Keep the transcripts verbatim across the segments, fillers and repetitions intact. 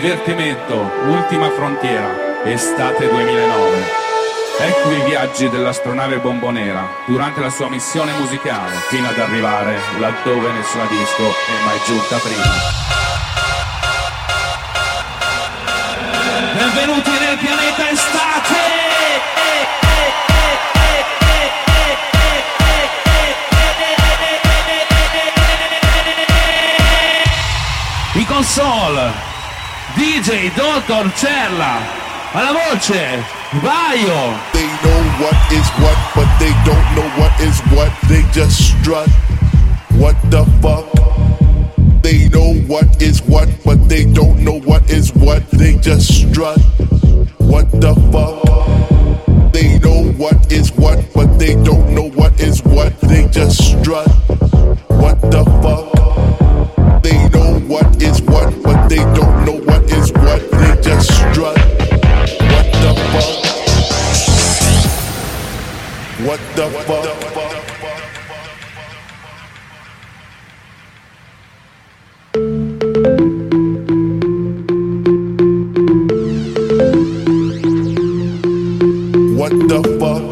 divertimento, ultima frontiera, estate duemilanove. Ecco i viaggi dell'astronave bombonera durante la sua missione musicale, fino ad arrivare laddove nessuna disco è mai giunta prima. Benvenuti nel pianeta estate! In console D J Doctor Cerla, alla voce Baio. They know what is what, but they don't know what is what. They just strut. What the fuck? They know what is what, but they don't know what is what. They just strut. What the fuck? They know what is what, but they don't know what is what. They just strut. What the fuck? They know what is what, but they don't know what is what. They just strut. What the fuck? What the fuck? What the fuck?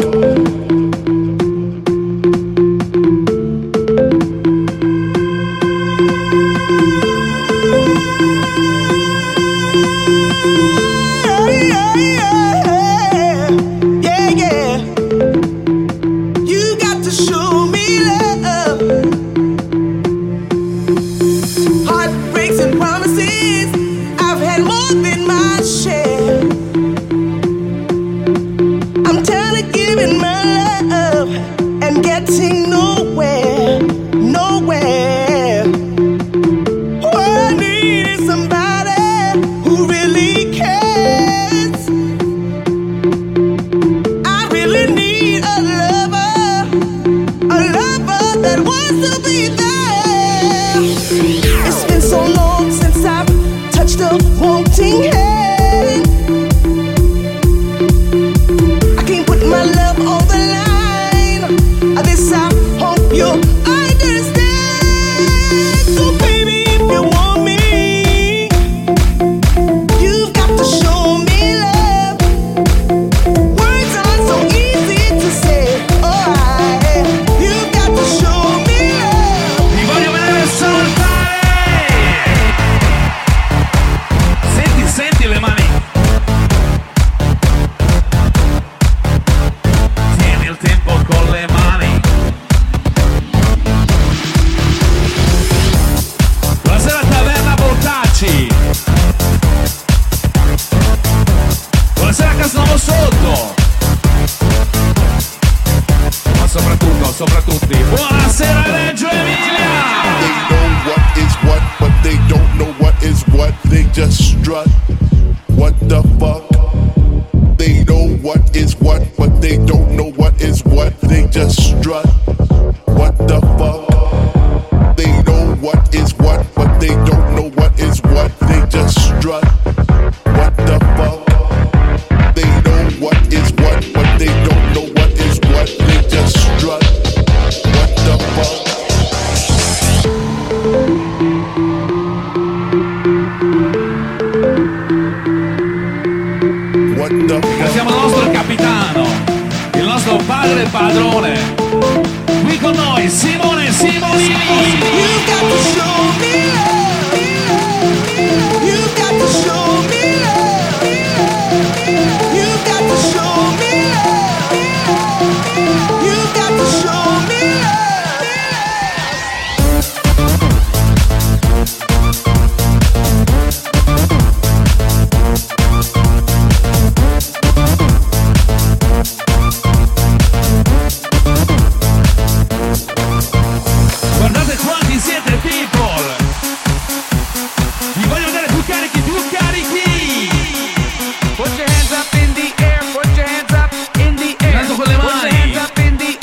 Put your hands up in the air, put your hands up in the air.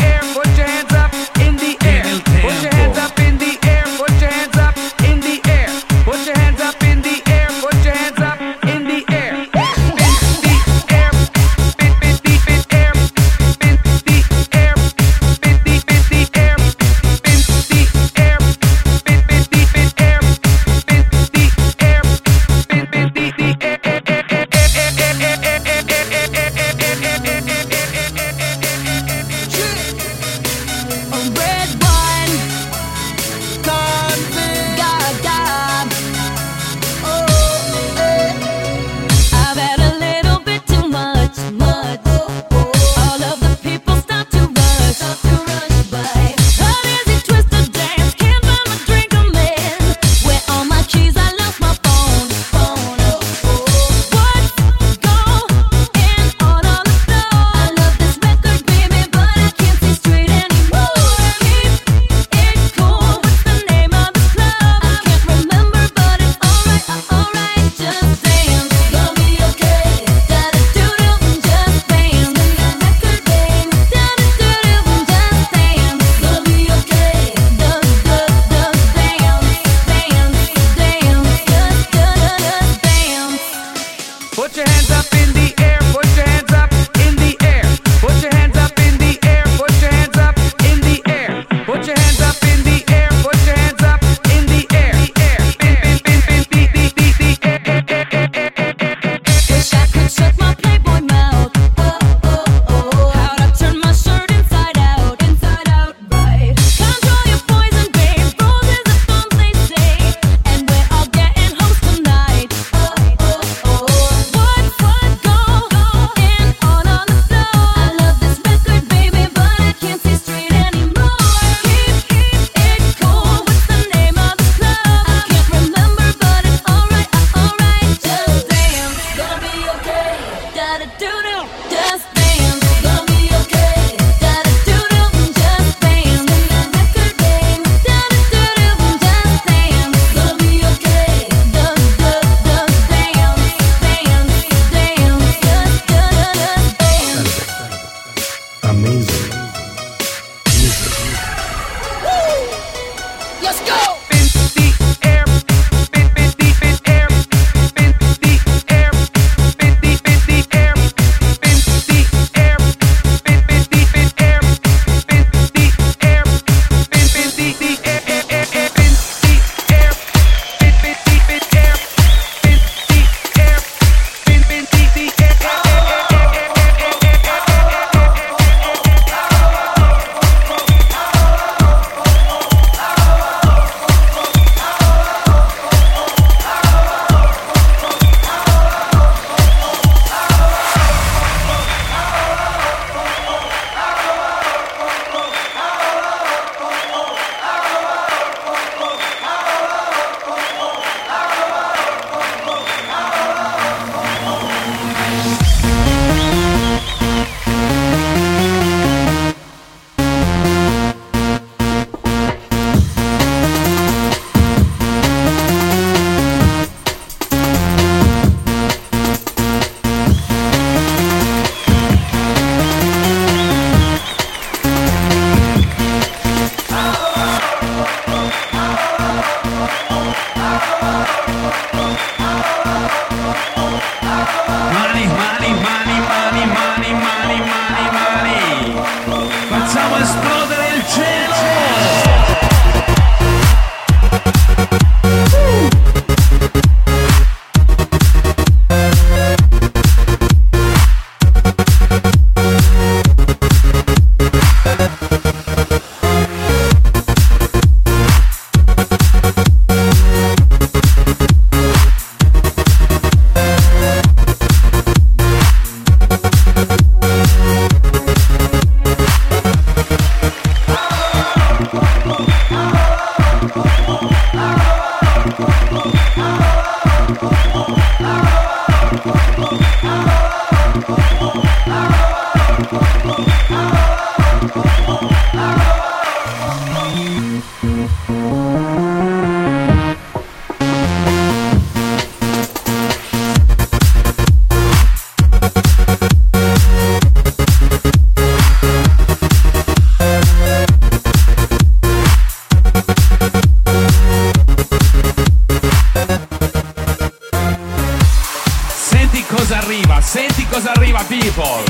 Senti cosa arriva, people.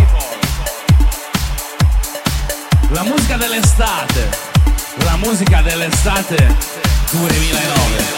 La musica dell'estate. La musica dell'estate duemilanove.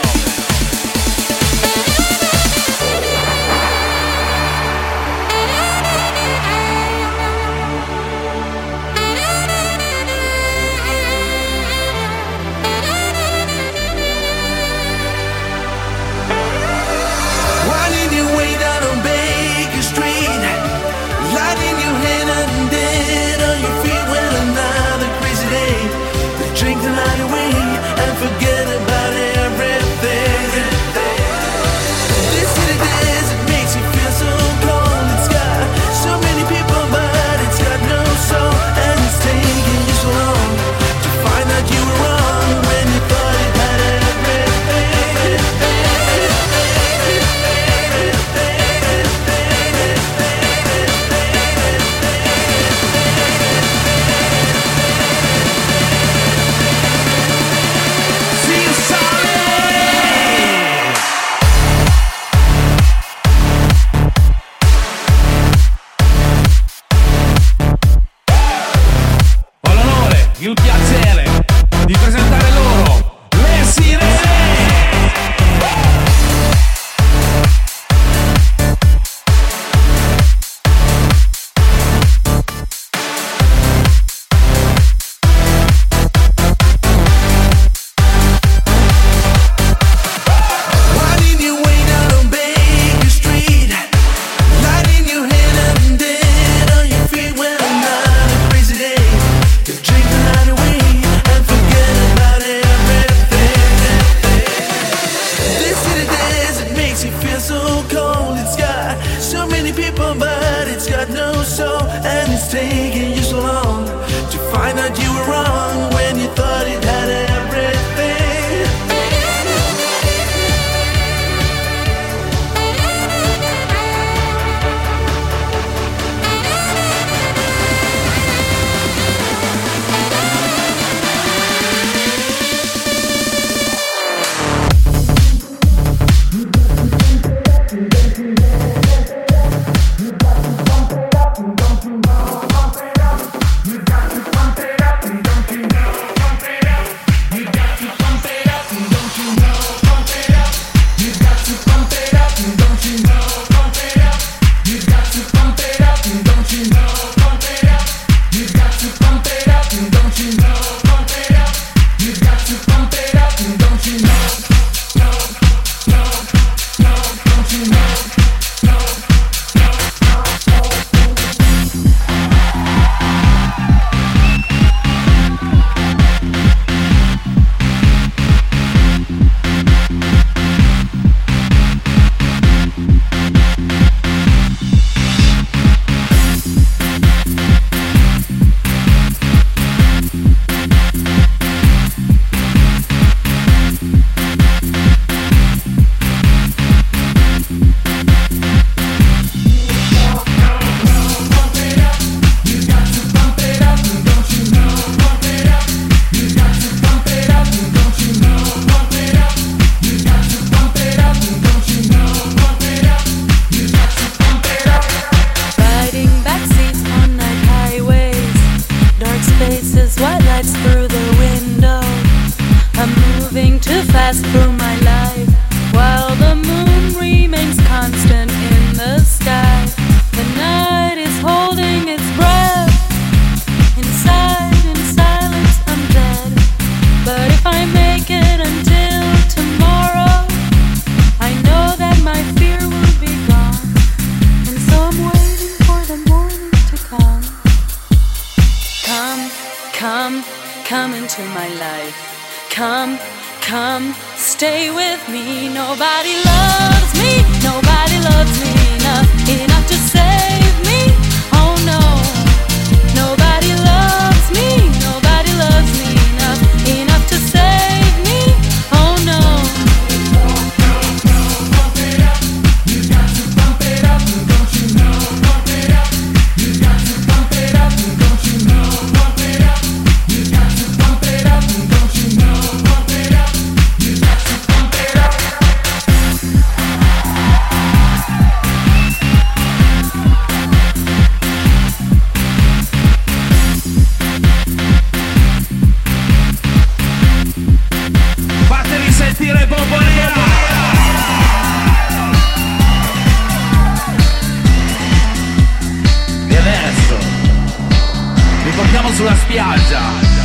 Drink the night away and forget about everything. This city desert makes you feel so cold. It's got so many people, but it's got no soul. And it's taking you so long to find that you were wrong when you thought it had everything. Il piacere di presentare loro le sirene. Drink the night away is what lights through the window. I'm moving too fast through my life, while the moon remains constant in the sky. The night is holding its breath. Inside, in silence, I'm dead. But if I make it until tomorrow, I know that my fear will be gone. And so I'm waiting for the morning to come. Come, come, come into my life. Come, come, stay with me. Nobody loves me, nobody loves me enough, enough to save me. Oh no, nobody loves me, nobody loves me enough, enough to save me. Oh no. Pump it up, you got to pump it up, don't you know? Pump it up, you got to pump it up, don't you know? Pump it up, you got to pump it up, don't you know? Pump it up, you got to pump it up. Fatemi sentire Bombonera! E adesso vi portiamo sulla spiaggia,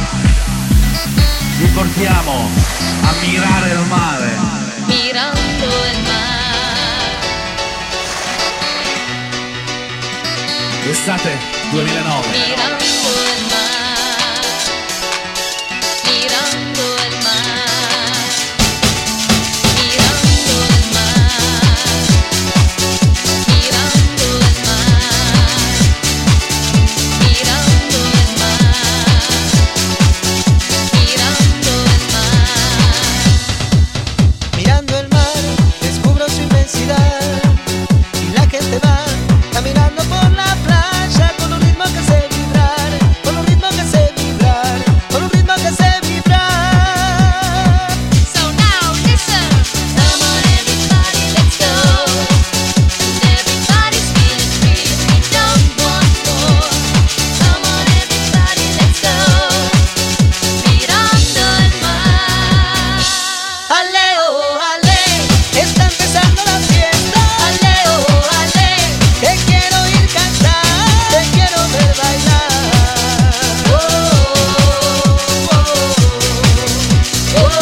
vi portiamo a mirare il mare. Mirando il mare. Estate duemilanove. Mirando il mare, mirando il mare, mirando il mare, mirando il mare, mirando il mare, mirando il mare. Mirando el mar, descubro su inmensidad y la gente va caminando por la playa con un ritmo que hace vibrar, con un ritmo que hace vibrar, con un ritmo que hace vibrar. So now listen, come on everybody, let's go. Everybody's feeling free, we don't want more. Come on everybody, let's go. Mirando el mar. Ale, oh, ale, está empezando la fiesta. Ale, oh, ale, te quiero ir cantar, te quiero ver bailar. Oh, oh, oh, oh, oh, oh.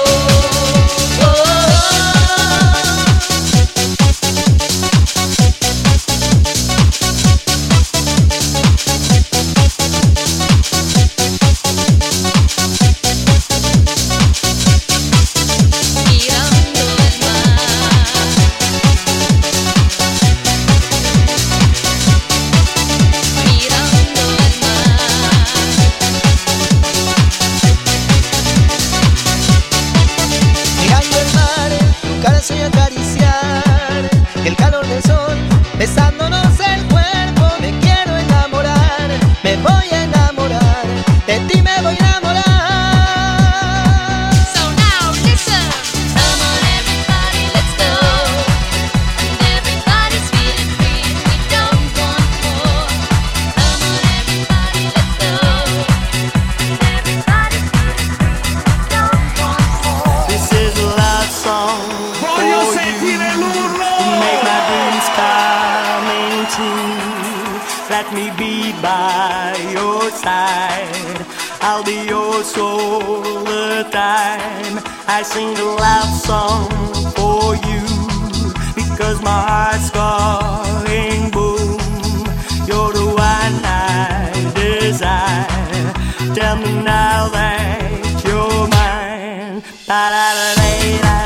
Mirando el mar. Mirando el mar. Mirando el mar, tu cara sueño acariciar, el calor del sol, besándonos el cuerpo, me quiero enamorar, me voy a enamorar, de ti me voy a enamorar. So now listen, come on everybody, let's go. Everybody's feeling free, we don't want more. Come on everybody, let's go. Everybody's feeling free, we don't want more. This is a love song Voglio for sentire you, l'urlo! to make my dreams coming true. Let me be by your side, I'll be yours all the time. I sing a love song for you, because my heart's going boom. You're the one I desire, tell me now that you're mine. Ba-da-da-da-da.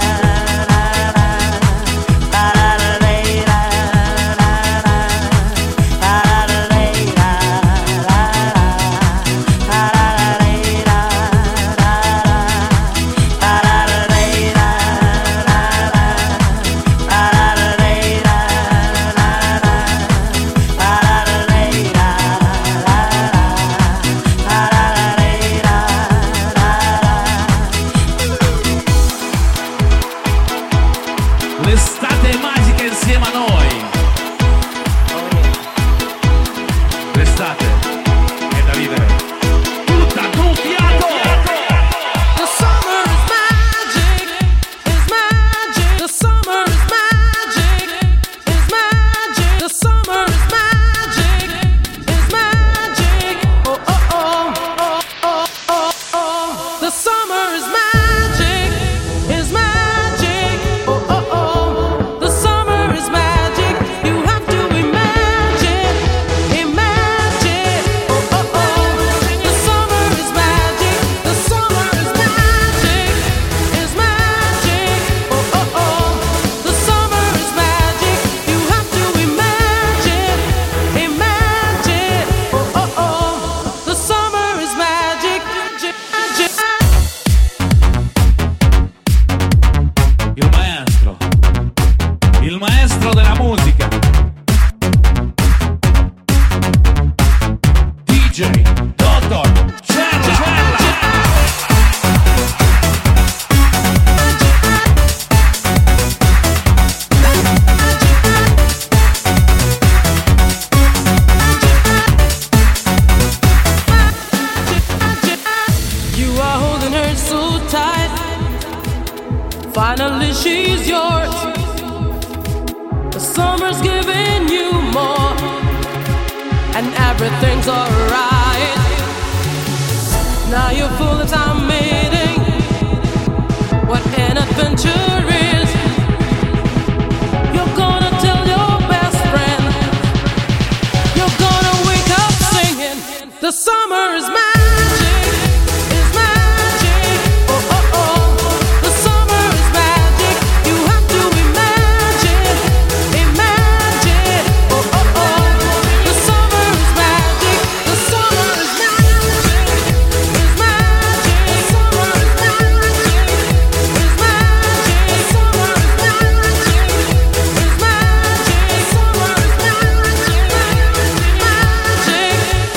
holding her so tight. Finally she's yours. The summer's giving you more, and everything's alright. Now you're full of time meeting what an adventure is. You're gonna tell your best friend. You're gonna wake up singing, the summer is magic, is magic. Oh, oh, oh. The summer is magic. You have to imagine, imagine. Oh, oh, oh. The summer is magic. The summer is magic, is magic. The summer is magic, is magic. The summer is magic, is magic. The summer is magic, magic.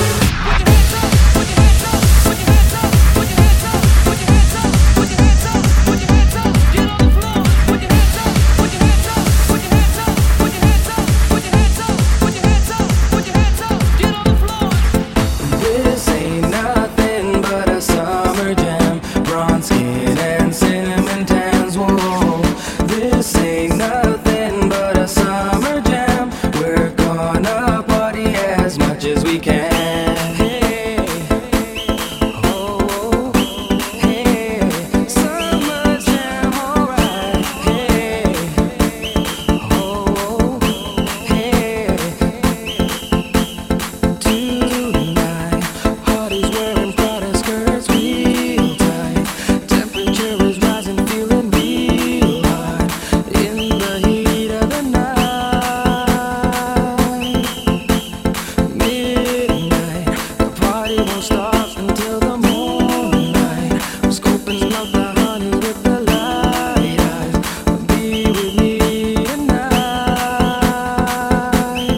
This ain't nothing but a summer jam. Bronze skin and cinnamon tans. Whoa, this ain't nothing but a summer jam. We're gonna party as much as we can. Hey, oh, hey, summer jam, alright. Hey, oh, hey. Tonight, party's wearing Prada skirts real tight. Temperature is rising, feeling real hot in the heat of the night. Midnight, the party won't stop until the moonlight. I'm scoping out the honey with the light eyes. Be with me tonight.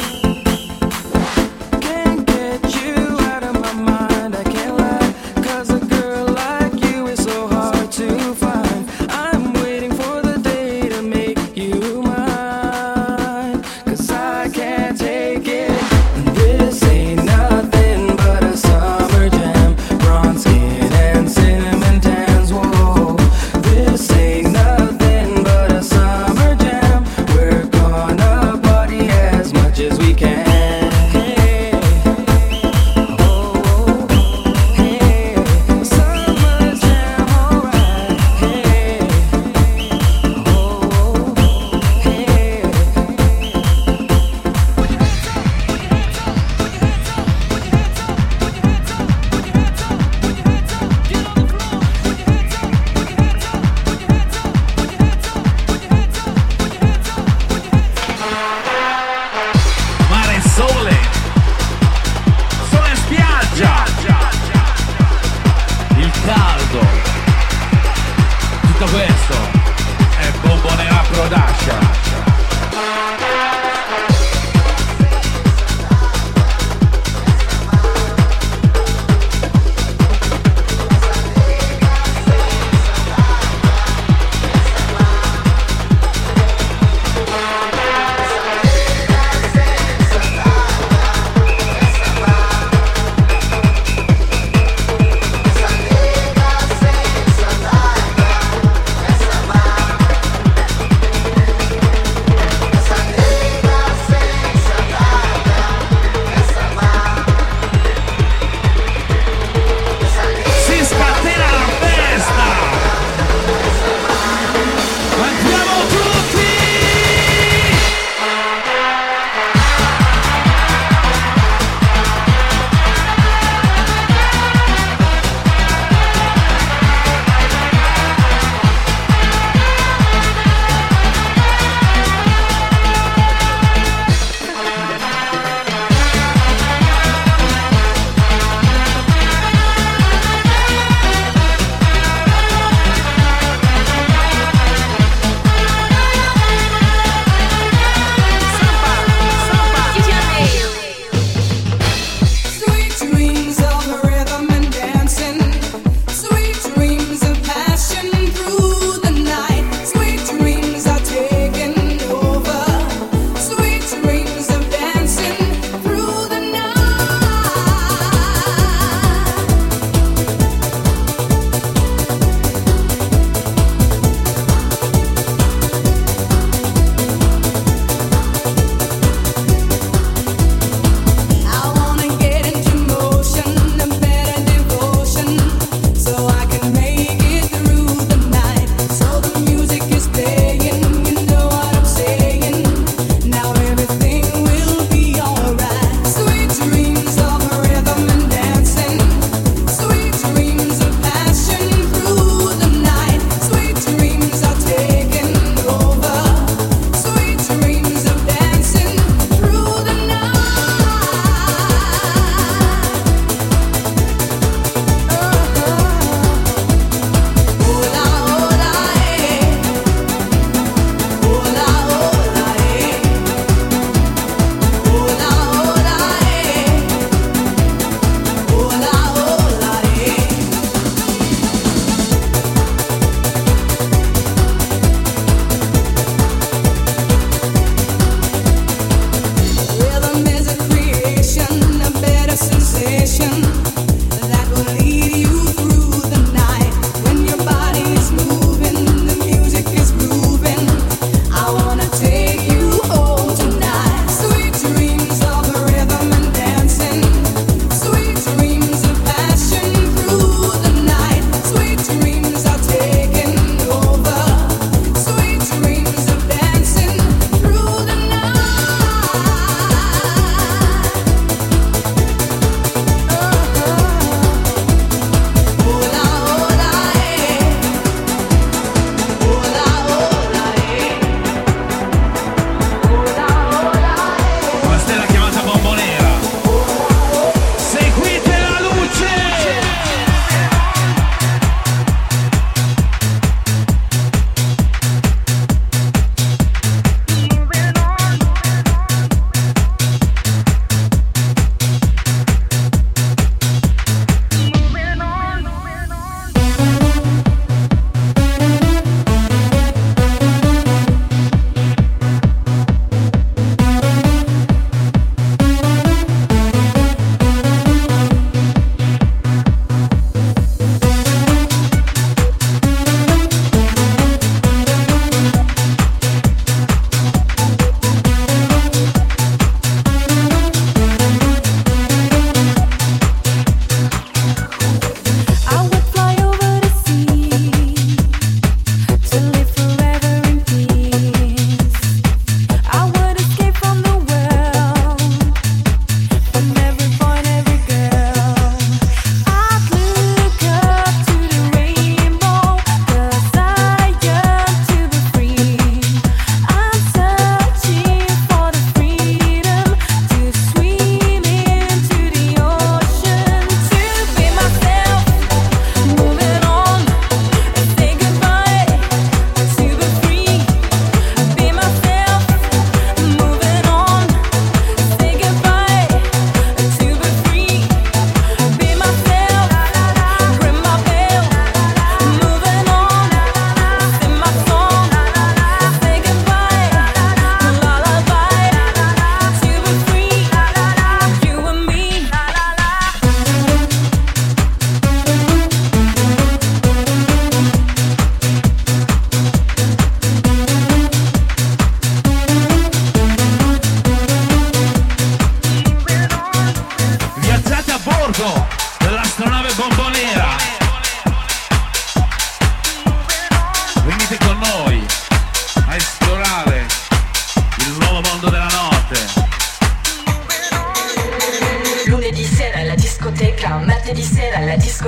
Can't get you out of my mind, I can't lie. Cause a girl like you is so hard to find. I'm waiting for the day to make you mine. Cause I can't take it. This ain't nothing but a summer jam. Bronze skin and cinnamon tans. Whoa,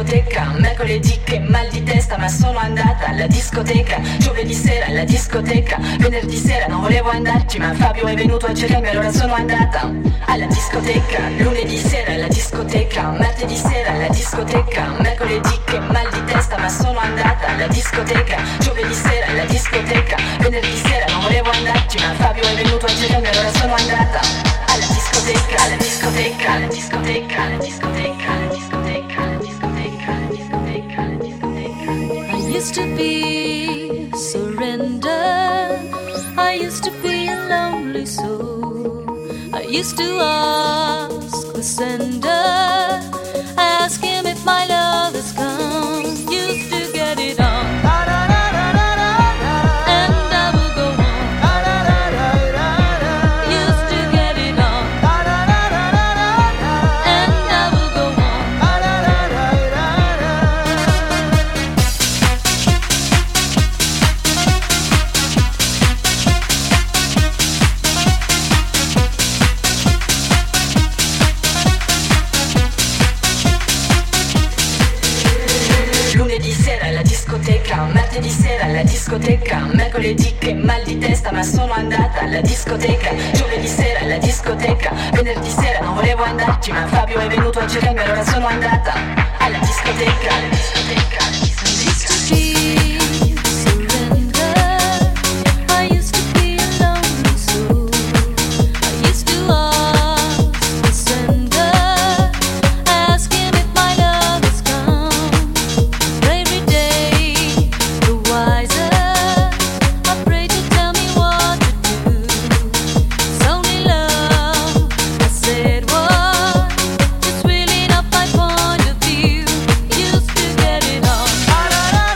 discoteca, mercoledì che mal di testa ma sono andata alla discoteca, giovedì sera alla discoteca, venerdì sera non volevo andarci ma Fabio è venuto a cercarmi allora sono andata alla discoteca, lunedì sera alla discoteca, martedì sera alla discoteca, mercoledì che mal di testa ma sono andata alla discoteca, giovedì sera alla discoteca, venerdì sera non volevo andarci ma Fabio è venuto a cercarmi allora sono andata alla discoteca, alla discoteca, alla discoteca, alla discoteca, alla discoteca, alla discoteca, alla discoteca, alla discoteca. I used to be surrender. I used to be a lonely soul. I used to ask the sender, ask him if my love has come. Used to get it on. Martedì sera alla discoteca, mercoledì che mal di testa ma sono andata alla discoteca, giovedì sera alla discoteca, venerdì sera non volevo andarci ma Fabio è venuto a cercarmi allora sono andata alla discoteca, alla discoteca, alla discoteca. Used to get it on.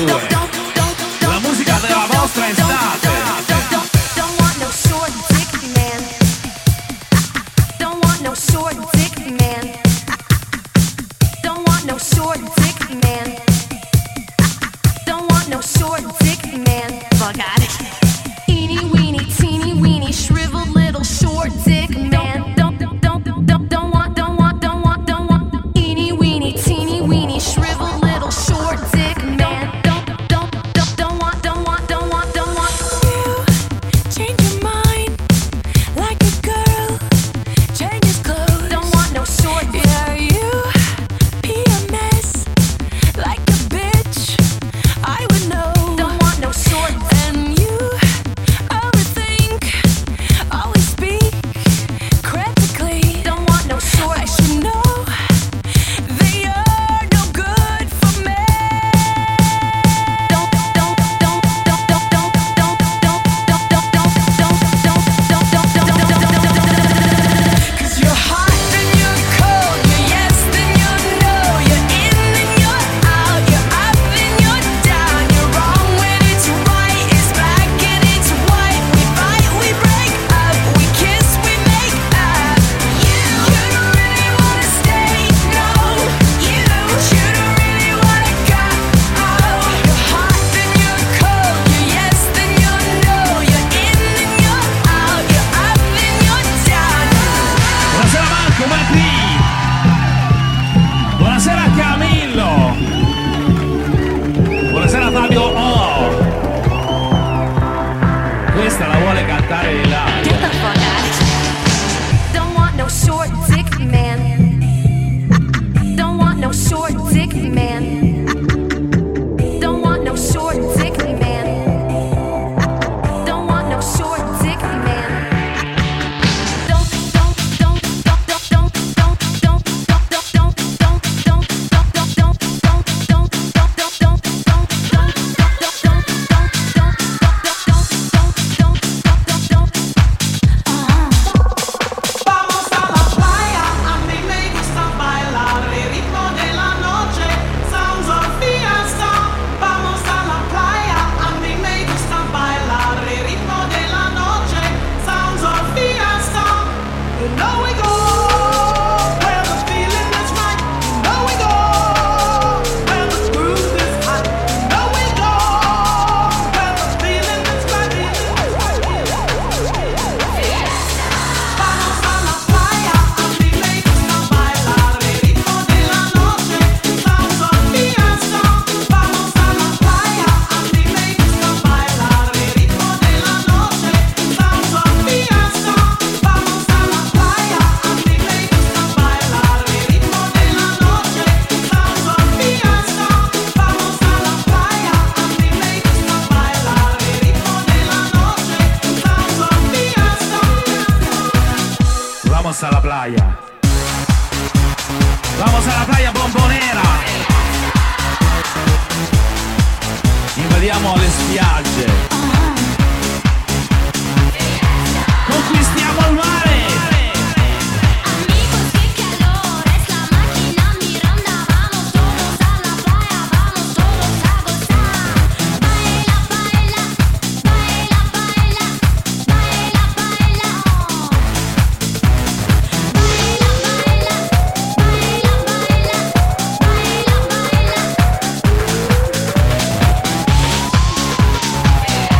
novantadue. La musica della vostra estate. Don't want no short dick man. Don't want no short dick man. Don't want no short dick man. Don't want no short dick man. Fuck out it. Eeny weeny teeny weeny shriveled little short dick man. Don't don't don't don't don't want don't want don't want don't want. Eeny weeny teeny weeny shriveled little short dick man. Don't don't don't don't want don't want don't want don't want. You change your mind like a girl changes clothes. Don't want no short dick. Yeah, you pee a mess like a bitch. I would know. Don't want no short dick. And you overthink, always speak critically. Don't want no short I should know that you're no good for me. Don't don't don't don't don't don't don't don't don't don't don't don't don't don't. Cause you're hot, then you're cold, you're yes, then you're no, you're in, then you're out, you're up, then you're down, you're wrong when it's right, it's black and it's white, we fight, we break up, we kiss, we make up. You, you don't really wanna stay, no, you, you don't really wanna go. Oh, you're hot, then you're cold, you're yes, then you're no, you're in, then you're out, you're up, then you're down. Buonasera Marco Macri. Buonasera Camillo. Buonasera Fabio O. Questa la vuole cantare di là. Get the fuck out. Don't want no short dick man. Don't want no short dick man. Don't want no short dick man. Don't want no short dick man. Don't don't don't don't don't don't don't don't don't don't don't don't don't don't don't don't don't Vamos a la playa, a mí me gusta bailar el ritmo de la noche, sounds of fiesta. Vamos a la playa, a mí me gusta bailar el ritmo de la noche, sounds of fiesta. You know we go where the feeling is right. You know we go where the groove is hot. You know we go where the feeling is right. Vamos a la playa, a mí me gusta bailar el ritmo de la noche, sounds of fiesta. Vamos a la playa, a mí me gusta bailar el ritmo de la noche, sounds of fiesta. Vamos a la playa, a mí me gusta bailar el ritmo de la noche, sounds of fiesta. Vamos a la playa, a mí me gusta bailar el ritmo de la noche, sounds of fiesta. Vamos a la playa. Vamos a la playa Bombonera. Invadiamo le spiagge. Conquistiamo il mare. Amigos, qué calor, es la máquina Miranda, vamos todos a la playa, vamos todos a gozar. Baila, baila, baila, baila, baila, baila, oh. Baila, baila, baila, baila, baila, baila.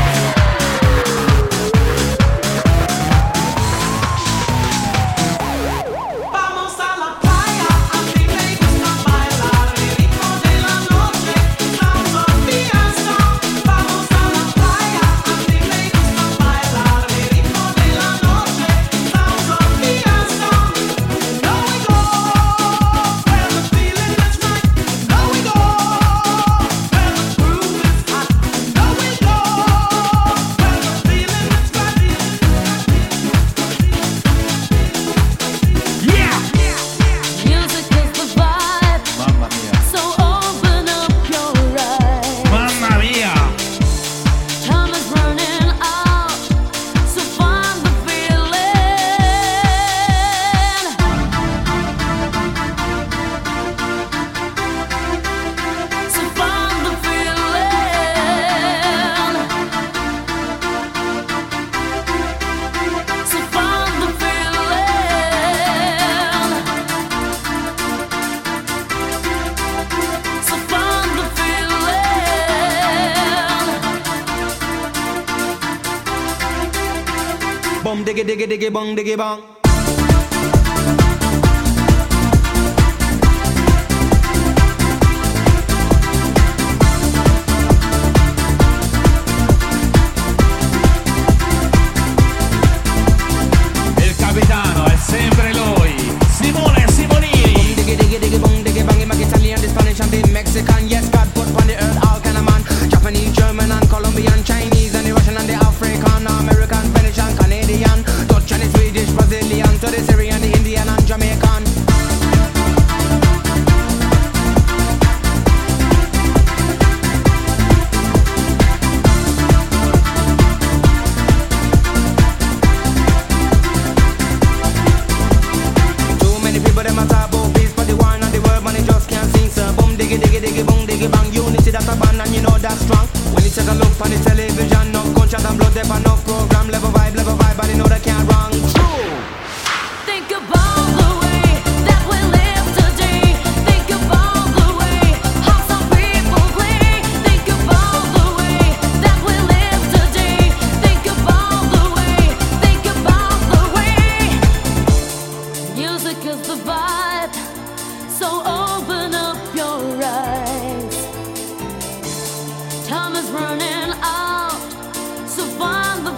Bum diggy diggy diggy bong diggy bong. Il capitano è sempre lui, Simone Simonini. Bum diggy diggy diggy bong diggy bang. My Italian, the Spanish and the Mexican. Yes, God put on the earth all kind of man. Japanese, German and Colombian, Chinese and the Russian and the African, American, Spanish and Canadian, Dutch and the Swedish, Brazilian, to the Syrian, the Indian and Jamaican. Too many people them a talk about peace, but the war and the world man they just can't sing. So boom diggy diggy diggy boom diggy bang. Unity that's a band and you know that's strong. When you take a look on the television, no gunshot and blood, there for no program, level vibe, level vibe, but you know they can't wrong. True. Think about the way that we live today. Think about the way how some people play. Think about the way that we live today. Think about the way, think about the way. Music is the vibe, so open up your eyes. Time is running out, so find the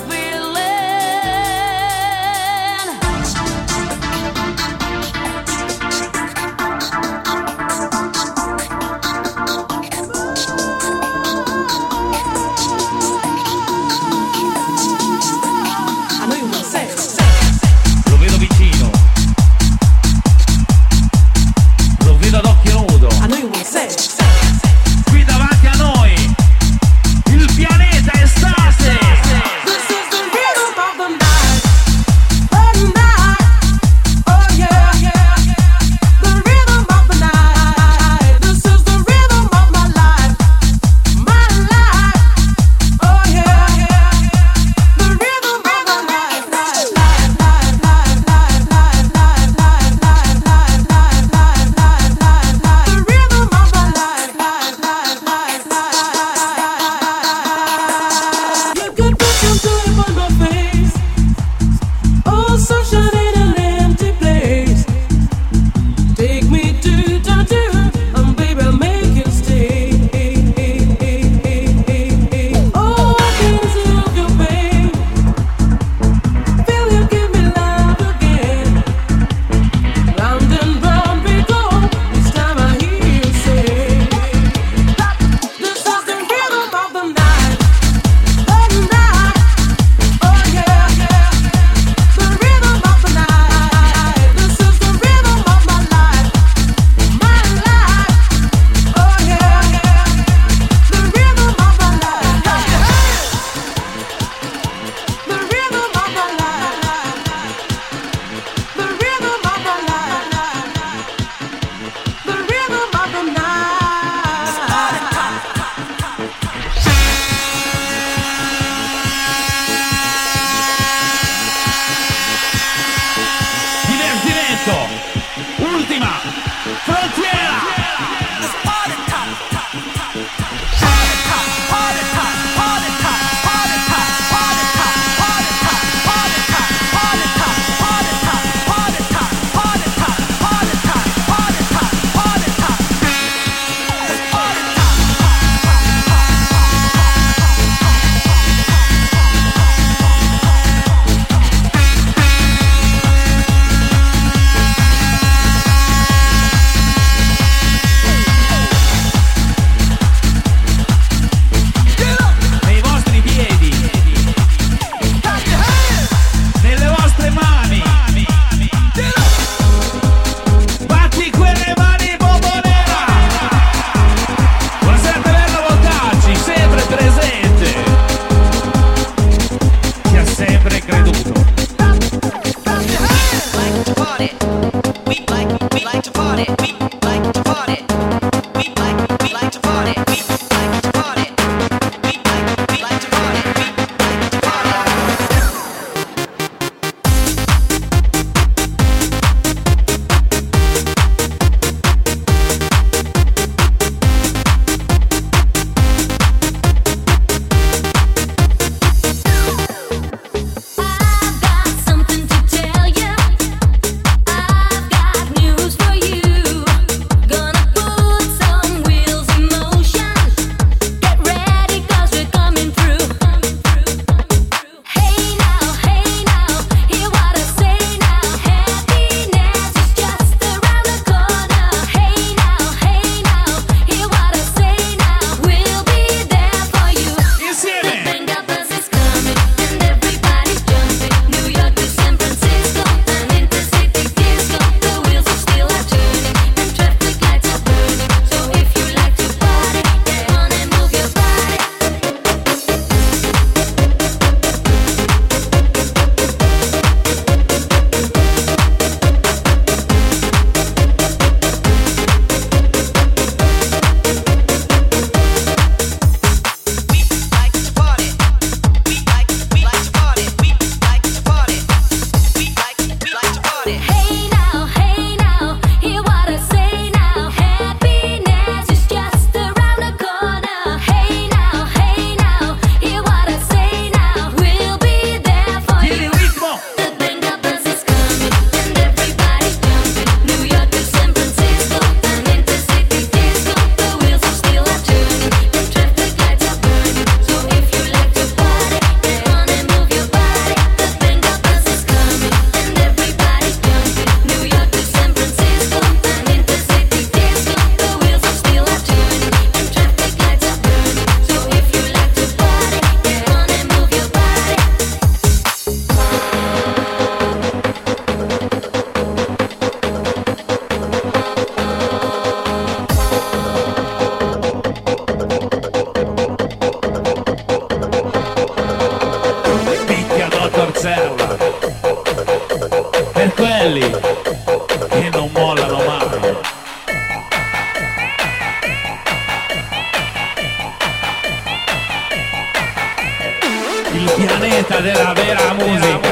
il pianeta della vera musica.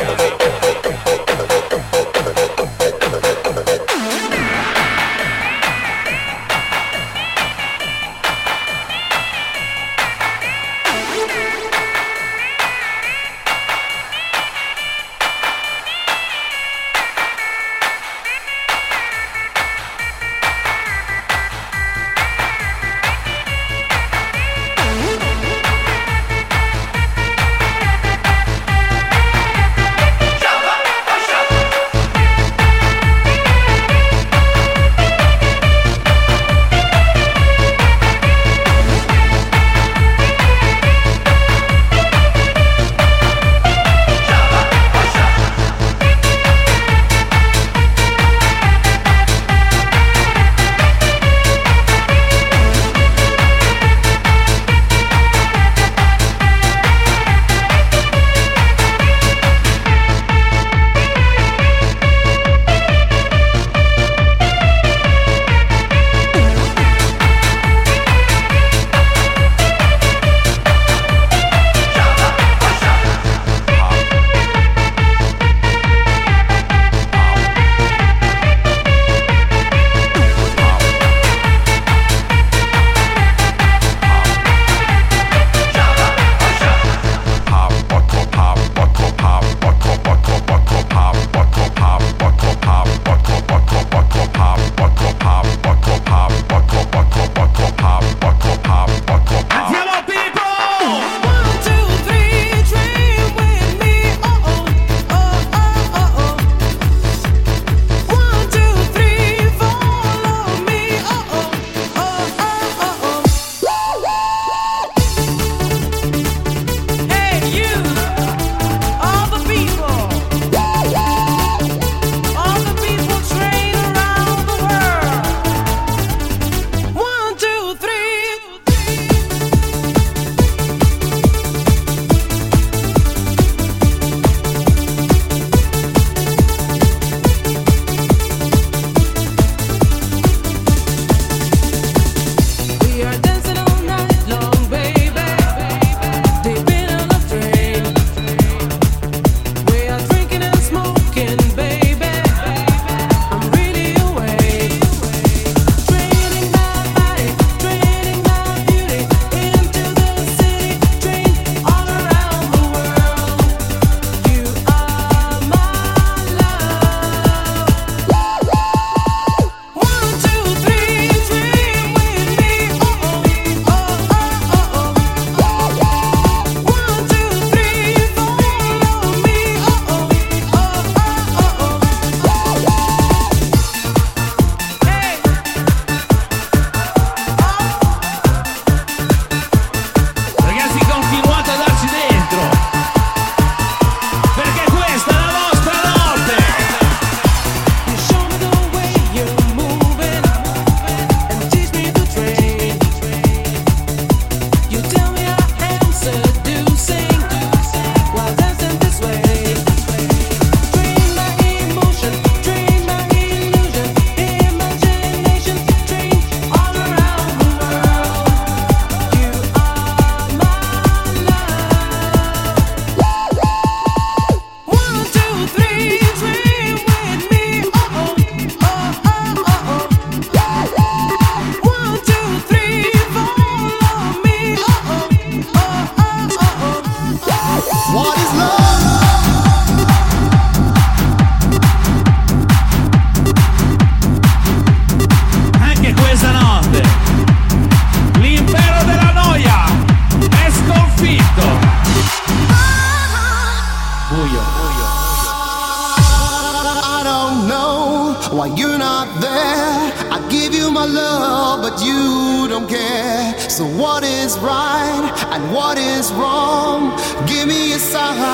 So what is right and what is wrong? Give me a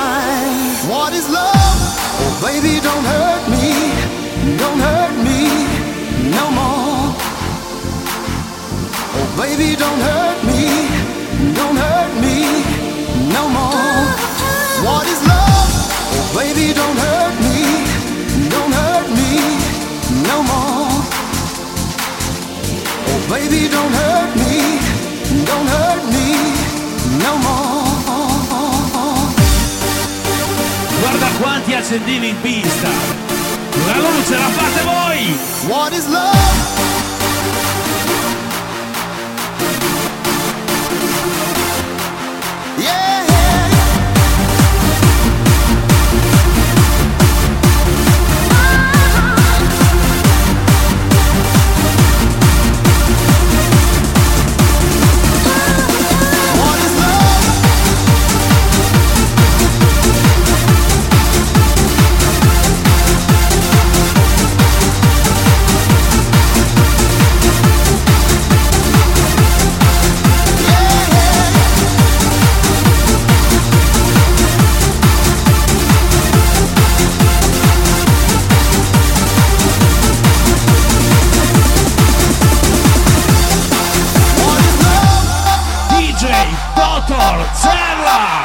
sign. What is love? Oh baby, don't hurt me, don't hurt me no more. Oh baby, don't hurt me, don't hurt me no more. What is love? Oh baby, don't hurt me, don't hurt me no more. Oh baby, don't hurt me, don't hurt me no more. accendini in pista. La luce la fate voi. What is love? Yeah, yeah. What is love? D J Dottor Zella.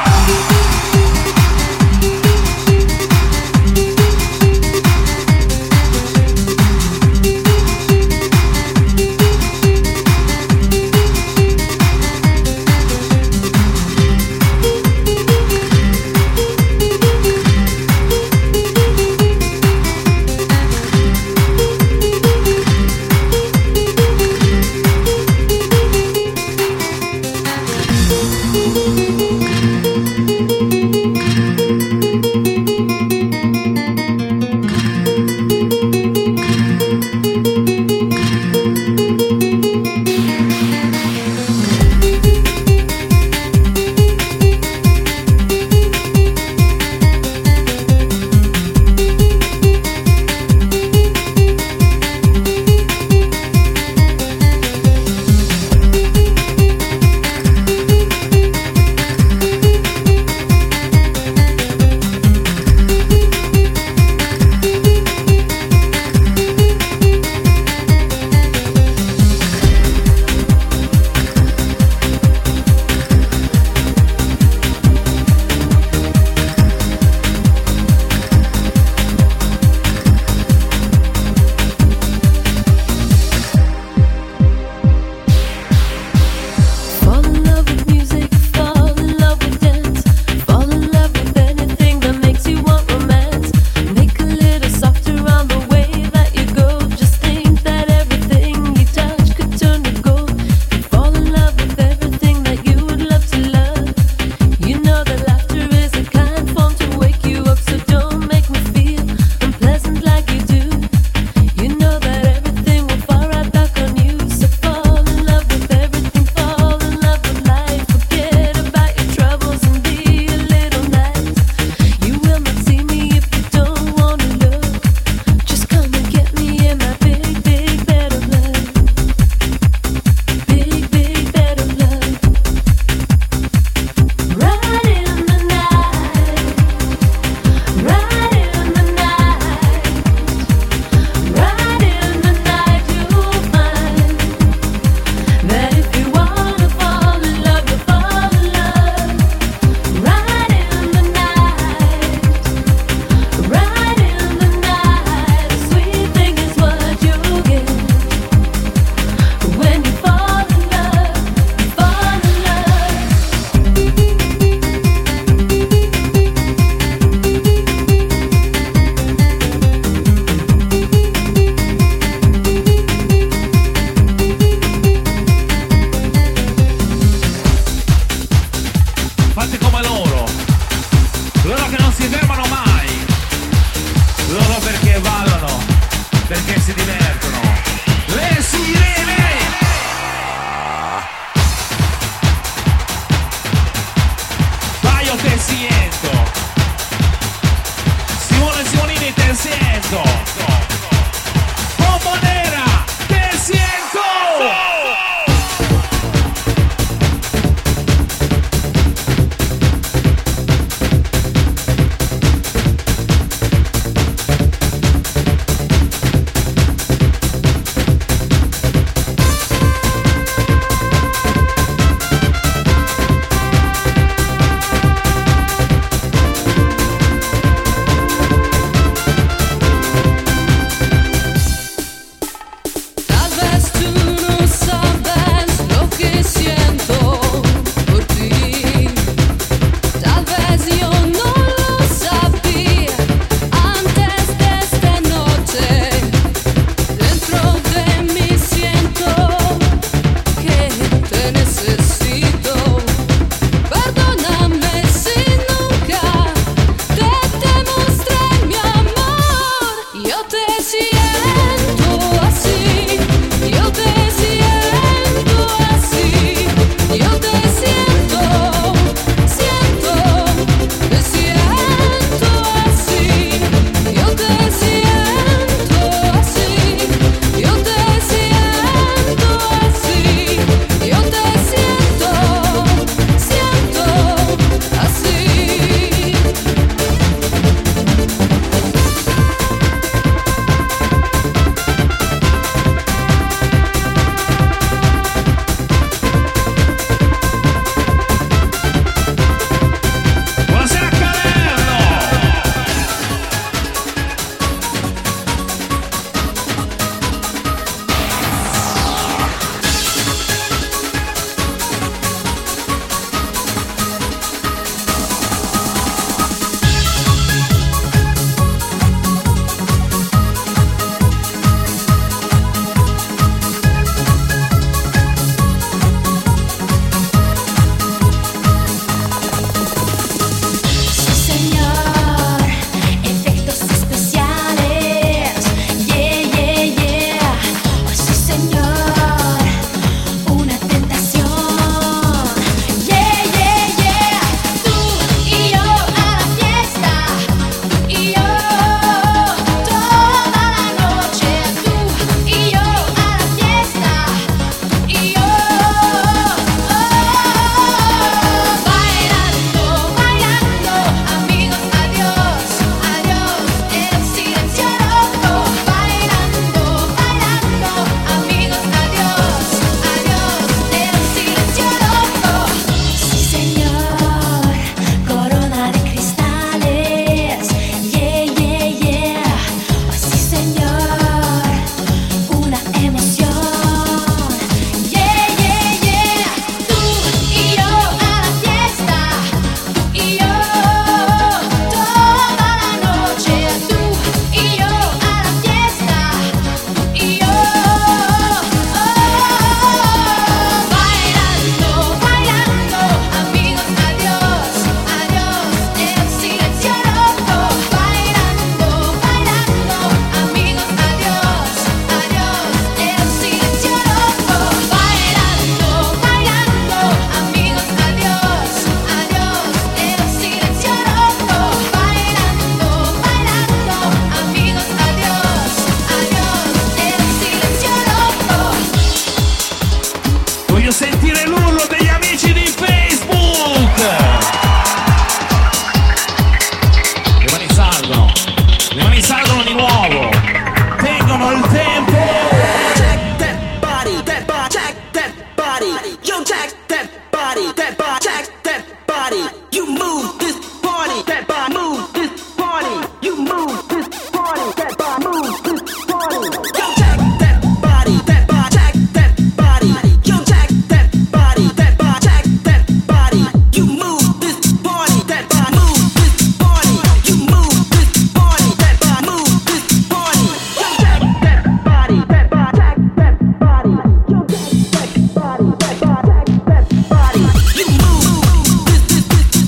that body, jack that body. You move this party, that body, move this party. You move this party, that body, move this party. Yo, jack that body, that body, jack that body. Yo, jack that body, that body, jack that body. You move this party, that body, move this party. You move this party, that body, move this party. Yo, jack that body, that body, jack that body. Yo, jack that body, that body, jack that body. You move this, this, this, this.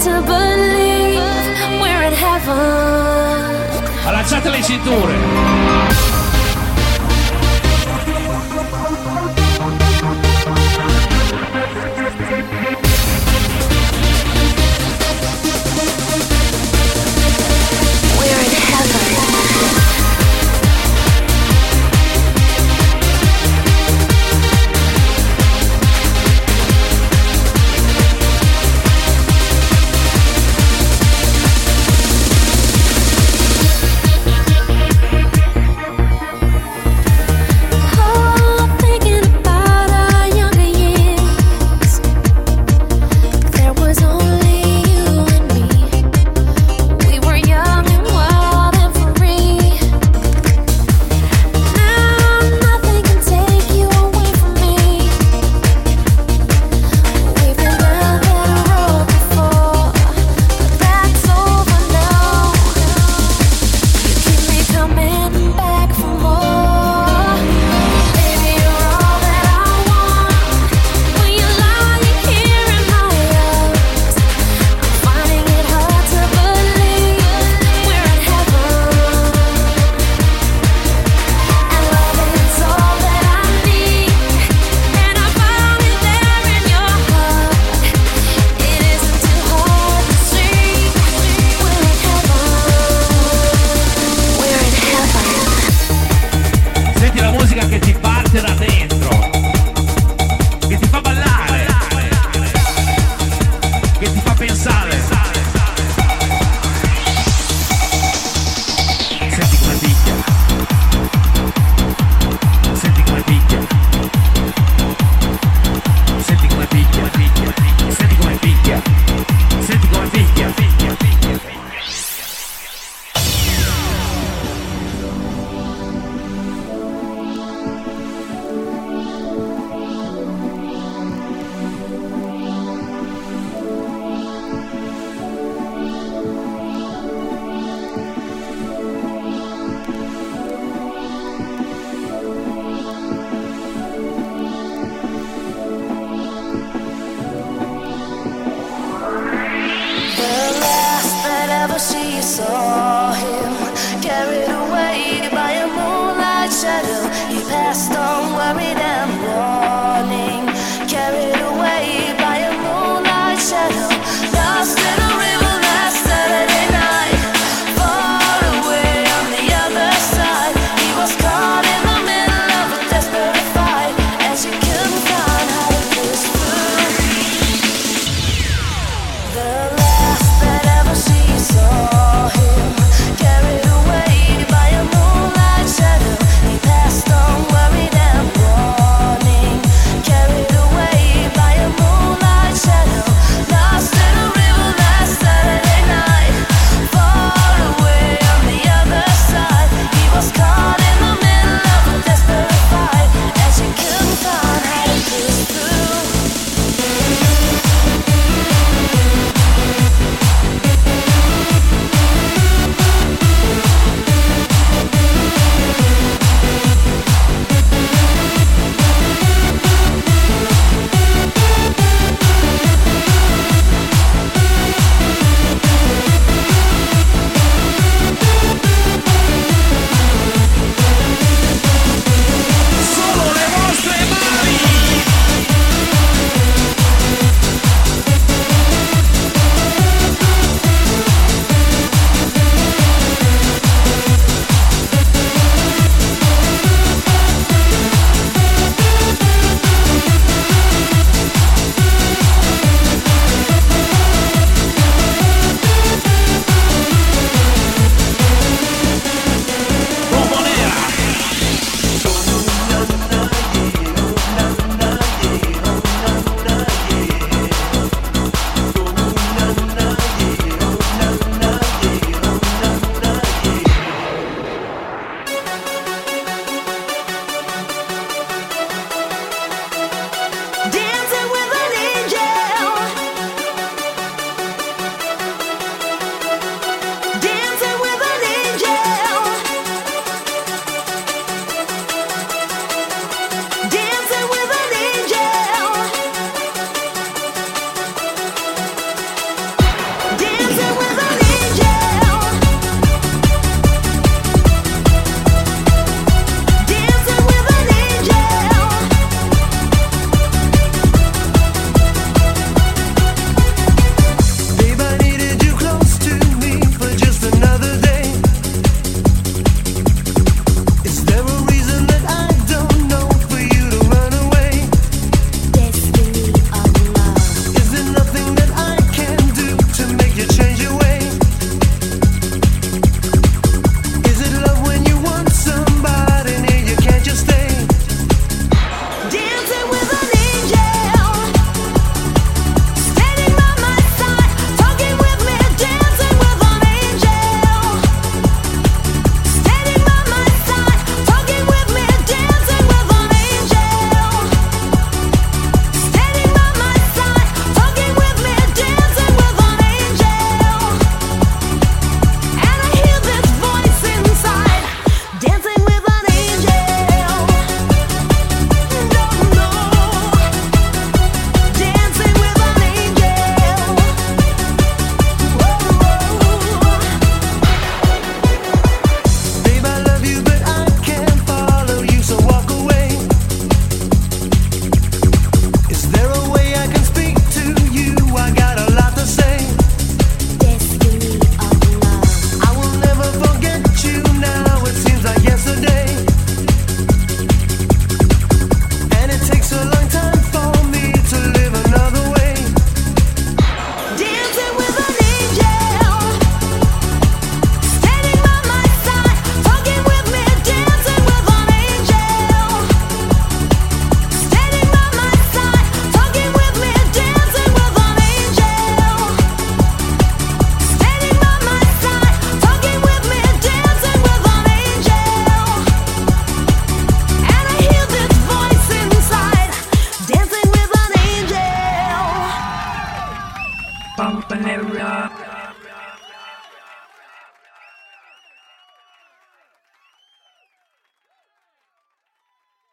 to believe we're in heaven. Allacciate le cinture. Saw him carried away by a moonlight shadow. He passed on, worried.